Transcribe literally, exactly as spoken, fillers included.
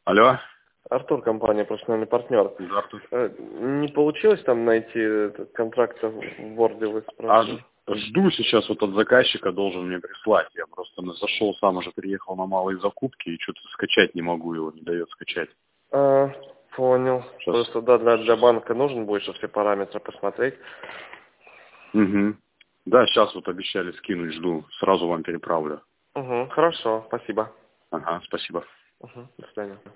Алло. Артур, компания «Профессиональный партнер». Да, Артур. Э, Не получилось там найти этот контракт в Word, вы А спрашивали? ж- жду сейчас вот от заказчика, должен мне прислать. Я просто на- зашел, сам уже приехал на малые закупки и что-то скачать не могу, его не дает скачать. А, понял. Сейчас. Просто да, для, для банка нужен будет, чтобы все параметры посмотреть. Угу. Да, сейчас вот обещали скинуть, жду. Сразу вам переправлю. Угу, хорошо, спасибо. Ага, спасибо. Угу, до свидания.